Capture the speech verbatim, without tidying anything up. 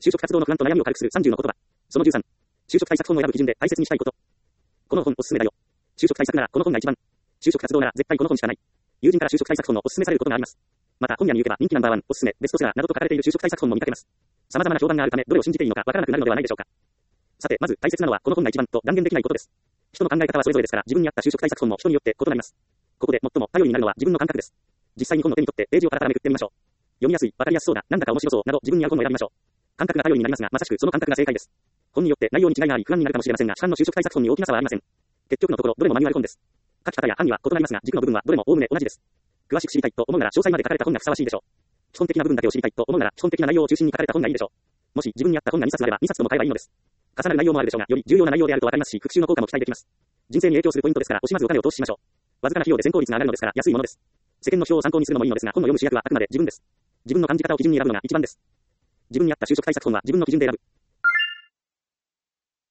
就職活動の不安と悩みを軽くするさんじゅうの言葉。そのじゅうさん。就職対策本を選ぶ基準で大切にしたいこと。この本おすすめだよ。就職対策ならこの本が一番。就職活動なら絶対この本しかない。友人から就職対策本をおすすめされることがあります。また本屋に行けば人気ナンバーワン、おすすめ、ベストセラーなどと書かれている就職対策本も見かけます。様々な評判があるためどれを信じていいのかわからなくなるのではないでしょうか。さて、まず大切なのはこの本が一番と断言できないことです。人の考え方はそれぞれですから自分に合った就職対策本も人によって異なります。ここで最も頼りになるのは自分の感覚です。実際に本を手に取ってページをパラパラめくってみましょう。読みやすい、わかりやすそうだ、なんだか面白そうなど自分に合う本を選びましょう。感覚が頼りになりますが、まさしくその感覚が正解です。本によって内容に違いがあり不安になるかもしれませんが、市販の就職対策本に大きな差はありません。結局のところどれもマニュアル本です。書き方や案には異なりますが、軸の部分はどれもおおむね同じです。詳しく知りたいと思うなら詳細まで書かれた本がふさわしいでしょう。基本的な部分だけを知りたいと思うなら基本的な内容を中心に書かれた本がいいでしょう。もし自分に合った本がにさつあればにさつとも買えばいいのです。重なる内容もあるでしょうが、より重要な内容であるとわかりますし、復習の効果も期待できます。人生に影響するポイントですから、惜しまずお金を投資しましょう。わずかな費用で先行率が上がるのですから安いものです。世間の票を参考にするのもいいのですが、本を読む主役はあくまで自分です。自分の感じ方を基準に選ぶのが一番です。自分に合った就職対策本は自分の基準で選ぶ。